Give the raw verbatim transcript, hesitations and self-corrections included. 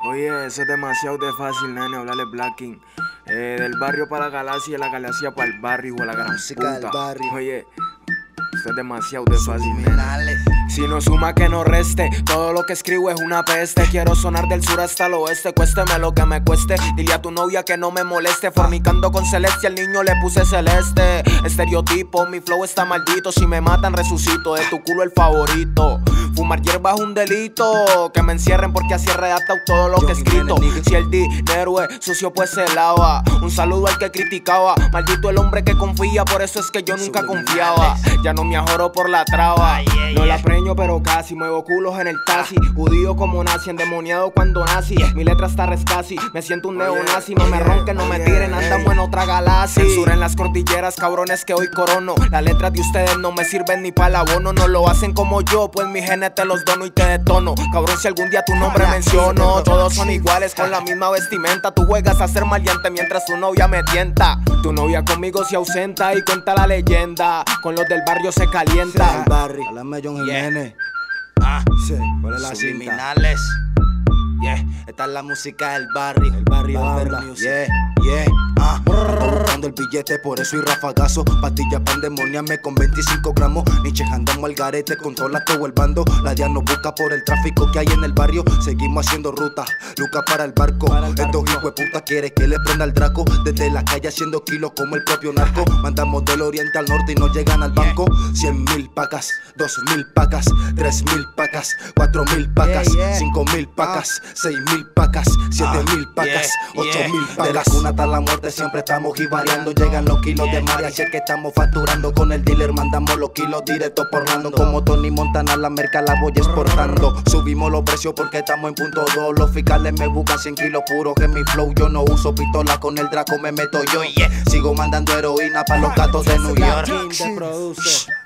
Oye, eso es demasiado de fácil, nene, hablarle Black King. Eh, del barrio para la galaxia y de la galaxia para el barrio, o la gran música puta. del barrio. Oye, eso es demasiado de fácil, nene. Si no suma que no reste, todo lo que escribo es una peste. Quiero sonar del sur hasta el oeste, cuésteme lo que me cueste. Dile a tu novia que no me moleste, fornicando con Celeste, al niño le puse celeste. Estereotipo, mi flow está maldito, si me matan resucito, de tu culo el favorito. Fumar hierba es un delito, que me encierren porque así he redactado todo lo que he escrito. Si el dinero es sucio pues se lava, un saludo al que criticaba. Maldito el hombre que confía, por eso es que yo nunca confiaba. Ya no me ajoro por la traba, no la preño pero casi. Muevo culos en el taxi, judío como nazi, endemoniado cuando nazi. Mi letra está rescasi, me siento un neonazi. No me ronquen, no me tiren, andamos en otra galaxia. Censuren las cordilleras, cabrones que hoy corono. Las letras de ustedes no me sirven ni para el abono. No lo hacen como yo, pues mi genes te los dono y te detono. Cabrón, si algún día tu nombre menciono, todos son iguales con la misma vestimenta. Tú juegas a ser maleante mientras tu novia me tienta. Tu novia conmigo se ausenta y cuenta la leyenda, con los del barrio se calienta. El barrio, háblame John Jiménez. Ah, Sí, ¿cuál es la cinta? subliminales. Yeah, esta es la música del barrio. El barrio Barrio habla. music. Yeah, yeah. Ah, ando buscando el billete, por eso y rafagazo. Pastillas pandemoniame con veinticinco gramos. Nietzsche andamos al garete, controla todo el bando. La D I A nos busca por el tráfico que hay en el barrio. Seguimos haciendo ruta, Luca para el barco. Estos hijos de puta quieren que le prenda el draco. Desde la calle haciendo kilos como el propio narco. Mandamos del oriente al norte y no llegan al banco. Cien mil pacas, dos mil pacas, tres mil pacas, cuatro mil pacas, cinco mil pacas, seis mil pacas, siete mil pacas, ocho mil pacas. De la cuna hasta la muerte siempre estamos jibariando. Llegan los kilos de María, si es que estamos facturando. Con el dealer mandamos los kilos directo por Rando. Como Tony Montana la merca la voy exportando. Subimos los precios porque estamos en punto dos. Los fiscales me buscan cien kilos puros. Que mi flow yo no uso pistola, con el Draco me meto yo. Sigo mandando heroína para los gatos de New York. King te produce.